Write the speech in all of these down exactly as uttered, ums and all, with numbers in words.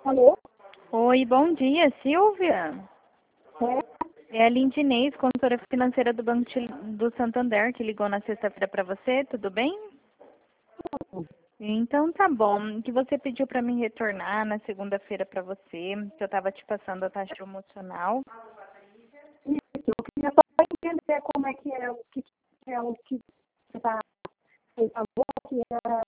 Alô? Oi, bom dia, Silvia. É? É a Lindinês, consultora financeira do Banco de- do Santander, que ligou na sexta-feira para você, tudo bem? Então tá bom, que você pediu para mim retornar na segunda-feira para você, que eu estava te passando a taxa promocional. Isso, eu queria só entender como é que é o que é o que você tá, você falou que era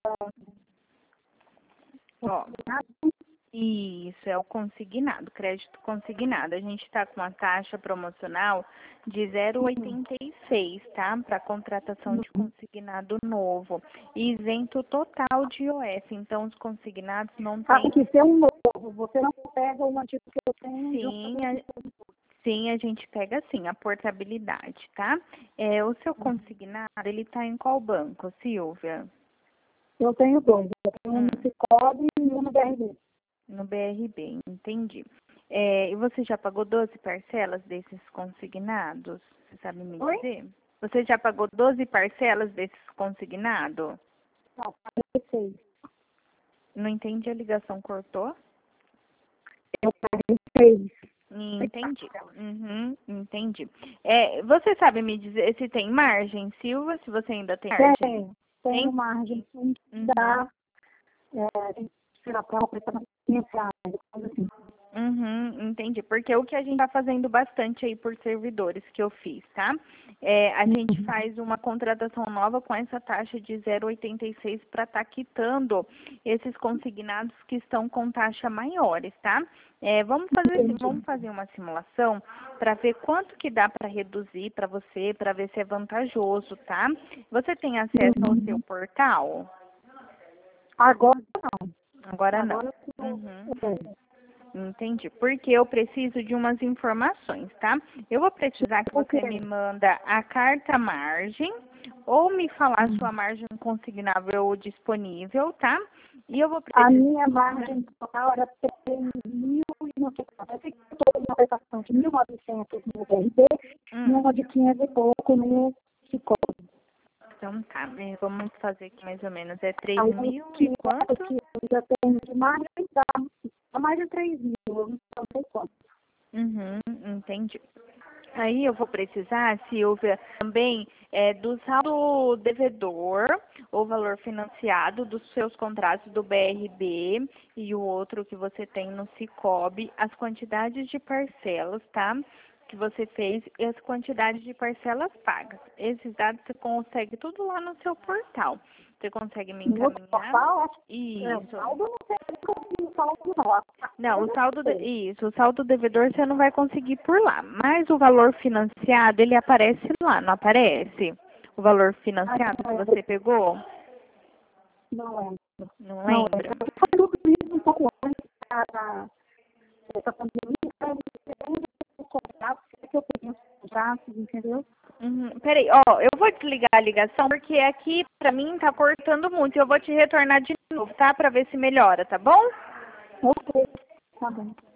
Ó, consignado. isso, é o consignado, crédito consignado. A gente está com uma taxa promocional de zero vírgula oitenta e seis, tá? Para contratação de consignado novo. E isento total de I O F. Então, os consignados não Ah, têm. porque ser um novo, você não pega o antigo que eu tenho Sim, junto. a, sim, a gente pega sim a portabilidade, tá? É, o seu consignado, ele está em qual banco, Silvia? Eu tenho dois, eu tenho um Hum, no Cicobi e um no B R B. no B R B, entendi. É, e você já pagou doze parcelas desses consignados? Você sabe me Oi? dizer? Você já pagou doze parcelas desses consignados? Não, paguei seis. Não entendi, a ligação cortou? Eu paguei seis. Entendi. Uhum, entendi. É, você sabe me dizer se tem margem, Silva? Se você ainda tem margem? Tenho, tenho Tem? margem, tem que Uhum. dar, é, tem que tirar a prova para quinhentos reais, coisa assim. Uhum, entendi. Porque o que a gente está fazendo bastante aí por servidores que eu fiz, tá? É, a gente faz uma contratação nova com essa taxa de zero vírgula oitenta e seis para estar quitando esses consignados que estão com taxa maiores, tá? É, vamos fazer assim, vamos fazer uma simulação para ver quanto que dá para reduzir para você, para ver se é vantajoso, tá? Você tem acesso ao seu portal? Agora não. Agora não. Agora eu Uhum. é, Entendi. Porque eu preciso de umas informações, tá? Eu vou precisar que o você quê? me manda a carta margem ou me falar a sua margem consignável disponível, tá? E eu vou A precisar. minha margem total era três mil e não sei quanto. Eu sei que eu estou em uma prestação de mil e novecentos no B R B e Hum, uma de quinhentos e pouco no Cicobi. então tá, é, vamos fazer aqui mais ou menos. É três Aí o mil que, e o quanto? que eu já tenho de margem dá, dá mais de três mil, eu não sei quanto. Uhum, entendi. Aí eu vou precisar, Silvia, também é, do saldo devedor, ou valor financiado dos seus contratos do B R B e o outro que você tem no Cicobi, as quantidades de parcelas, tá? Que você fez e as quantidades de parcelas pagas. Esses dados você consegue tudo lá no seu portal. Você consegue me No outro encaminhar? portal, acho que é, o Isso. saldo eu não sei, eu nunca vi o saldo não. A Não, parcela o eu saldo de... sei. isso, o saldo devedor você não vai conseguir por lá, mas o valor financiado, ele aparece lá, não aparece? O valor Ah, financiado não que lembro. você pegou? Não lembro. Não Não lembra? lembro. Foi tudo isso um pouco antes da, da- dessa pandemia, então, os contratos, que eu peguei os contratos, entendeu? Uhum. Peraí, ó, eu vou desligar a ligação porque aqui pra mim tá cortando muito. Eu vou te retornar de novo, tá? Pra ver se melhora, tá bom? Ok, tá bom.